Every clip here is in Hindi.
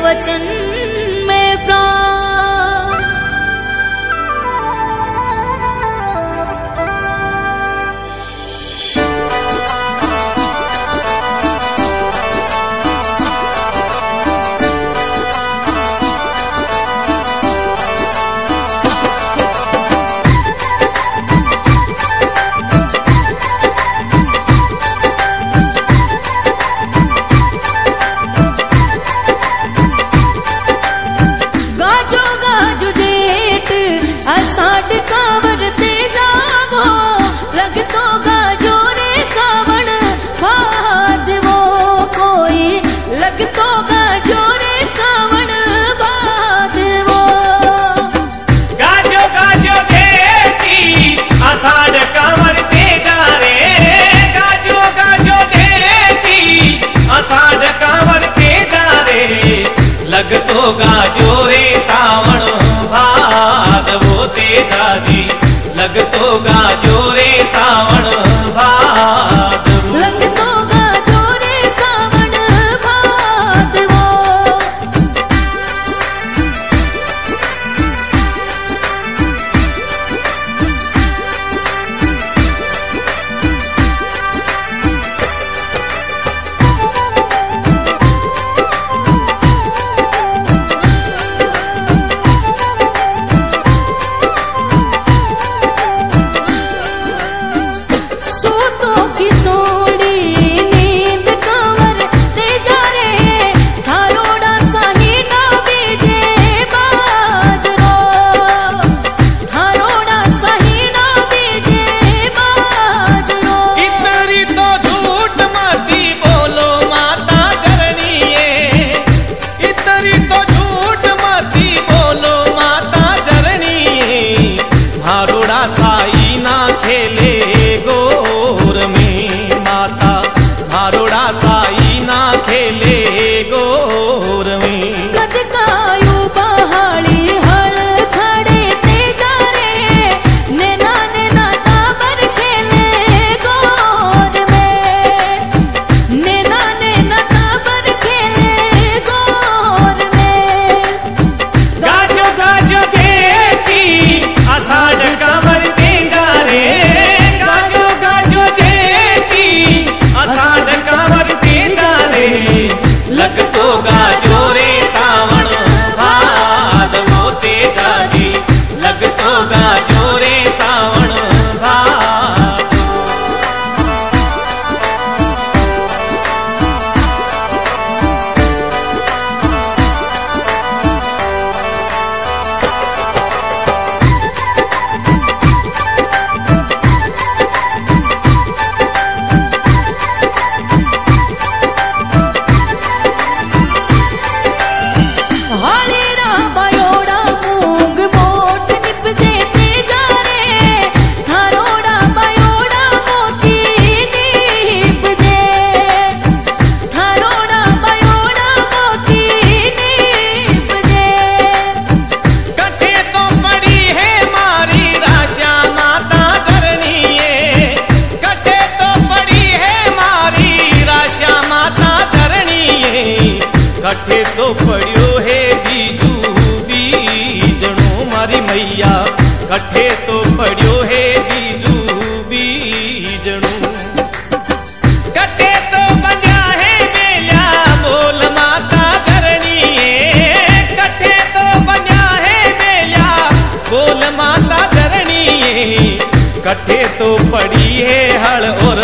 वचन में प्राण। लगतो गाजो रे सावण भादवो तेजा जी, लगतो गाजो रे सावण भादवो, लगतो गाजो रे सावण भादवो। कठे तो पड़ियो है बीजू बीजणो मारी मैया, कठे तो पड़ियो है बीजू बीजणो, कठे तो बंध्या है बेलिया बोल माता धरणी, कठे तो बंध्या है बेलिया बोल माता धरणी, कठे तो पड़ी है हल और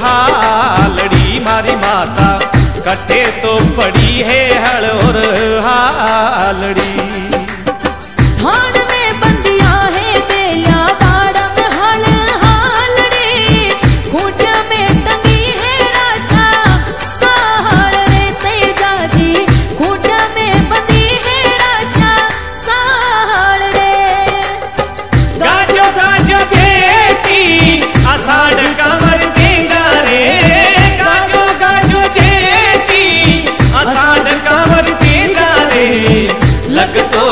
हालड़ी मारी माता, कठे तो पड़ी है हल और हालड़ी। धान में बंदिया है बेलिया बाड़ा में हल हालड़ी, खूंटिया में टंगी है राशा साहड़ रे तेजा जी, खूंटिया में बंदी है राशा साहड़ रे। गाजो गाजो जेठी आषाढ़ कांवर देंगा रे, गाजो गाजो जेठी आषाढ़ कांवर देंगा रे, लगतो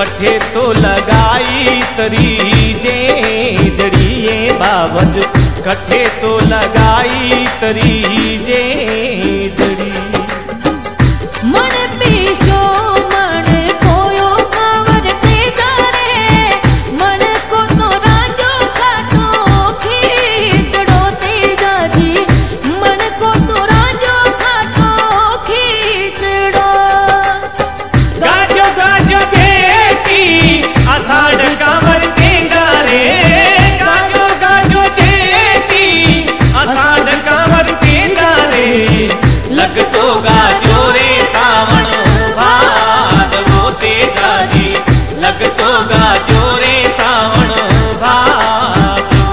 कठे तो लगाई तरी जे जड़िए बाबज कठे तो लगाई तरी जे जड़ी मन पीशो मन कोयो कांवर ते जा रे मन को तो राजो खाटो खींचड़ो ते जा जी मन को तो राजो खाटो खींचड़ो गाजो गाजो जेती आषाढ़ कांवर ते जा रे गाजो गाजो जेती आषाढ़ कांवर ते जा रे लगतो गाजो रे सावण भादवो ते जाजी लगतो गाजो रे सावण भादवो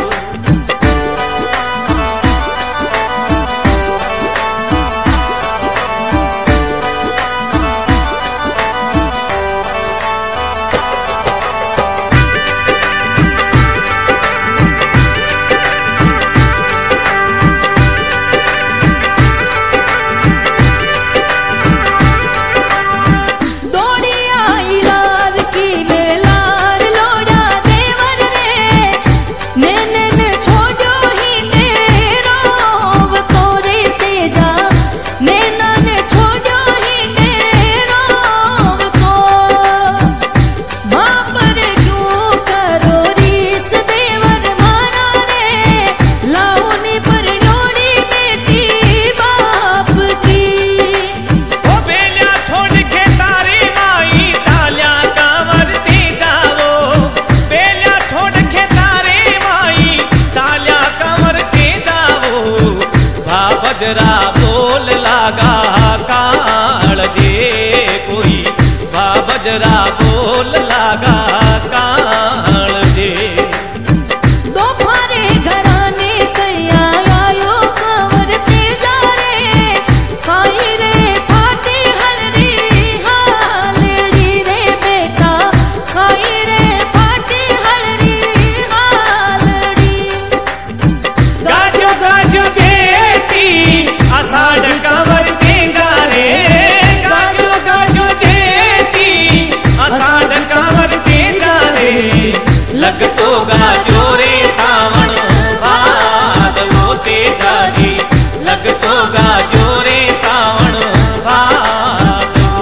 दौड़ी आई लाल की ले लाल लोड़ा देवर रे नैनन छोड़ो ही रोव तोरे तेजा नैनन छोड़ो ही रोव को मां पर क्यों करो रीस देवर मारा रे लाऊनी पर लोड़ी बेटी बाप की ओ बेलिया छोड़ के तारी माई चाल्या कांवर ते जावो बेलिया छोड़ के तारी माई चाल्या कांवर ते जावो भाबजरा बोल लागा काल जे कोई भाबजरा बोल लागा काल जे दो फारे घराने कैया आयो कांवर ते जा रे काई रे फाटी हलरी हालड़ी रे बेटा काई रे फाटी हलरी हालड़ी गाजो गाजो जेती आषाढ़ कांवर ते जा रे गाजो गाजो जेती आषाढ़ कांवर ते जा रे लगतो गाजो रे सावण भादवो ते जाजी लगतो गाजो रे सावण भादवो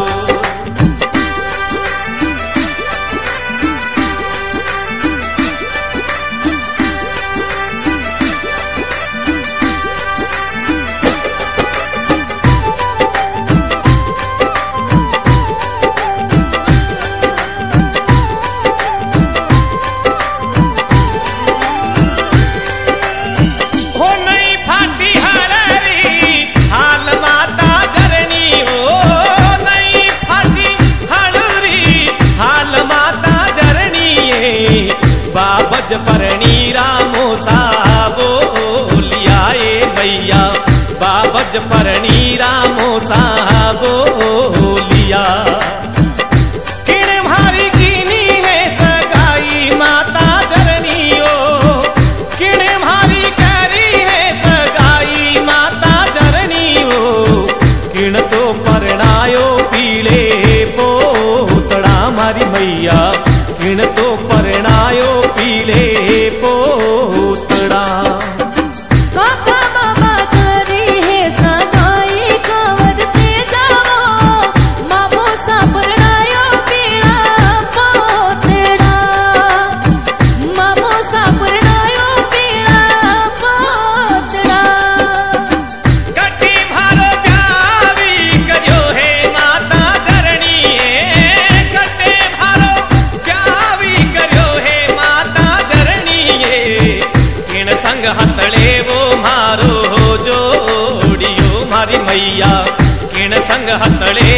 हो नहीं फाटी हलरी हाल माता जरनी हो नहीं फाटी हलरी हाल माता जरनी बाबज परणी रामो साबो लियाए भैया बाबज परणी रामो साबो लिया किण भारी कीनी है सगाई माता जरनी ओ किण भारी करी है सगाई माता जरनी ओ किण तो परणायो पीले पोतड़ा मारी मैया किण तो परणायो पीले पोतड़ा काका बाबा करी है सगाई कांवर ते जावो मामो सापरणायो पीड़ा पोतड़ा मामो सापरणायो पीड़ा पोतड़ा कटी भारो प्यावी करियो है माता जरनी कटे भारो प्यावी करियो है माता जरनी किण संग हतले वो मारो जोड़ियो मारी मैया किण संग हतले